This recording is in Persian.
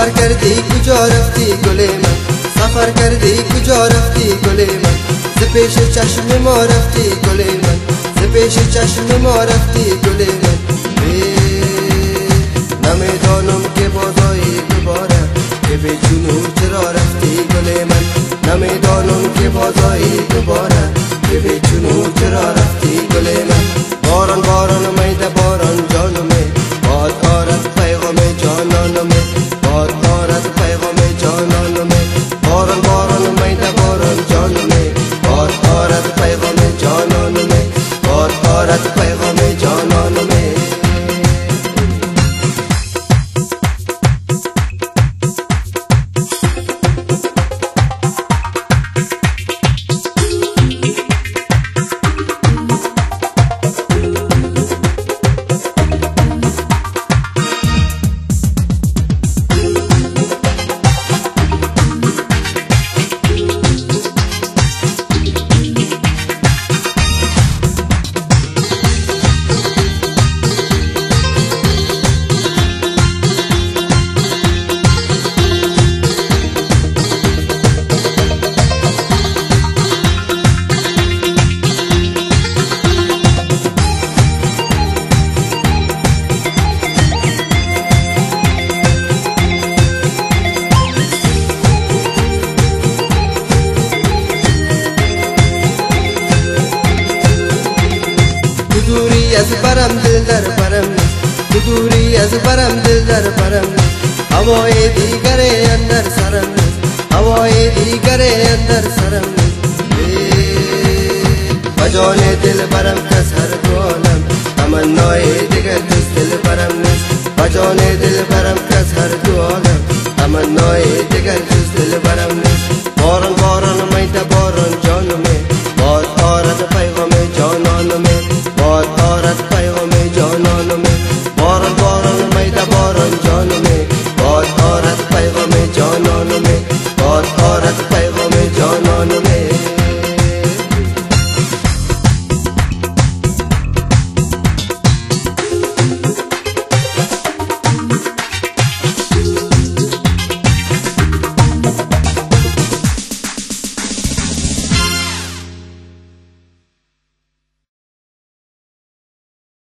سفر کردی کجا رفتی گل من، سفر کردی کجا رفتی گل من، ز پیش چشم ما رفتی گل من، ز پیش چشم ما رفتی گل من. نمیدانم که بازایی ببارم که به جنون چرا رفتی گل من، نمیدانم که بازایی ببارم که به جنون چرا رفتی گل من. باران باران میده باران جانمه، باد آرد پیغام جانانمه، باد آرد پیغام جانانمه. باران باران میده باران جانمه، باد آرد پیغام جانانمه، باد آرد پیغام جانانمه. دوری از برم دل در برم نیست، تو دوری از برم دل در برم نیست، هوای دیگر اندر سرم نیست، هوای دیگر اندر سرم نیست. و جان دل برم کس هر دو عالم، تمنای دیگر کس دل برم نیست، و جان دل برم کس هر دو عالم، تمنای دیگر کس دل برم نیست. باران باران میده باران جانمه،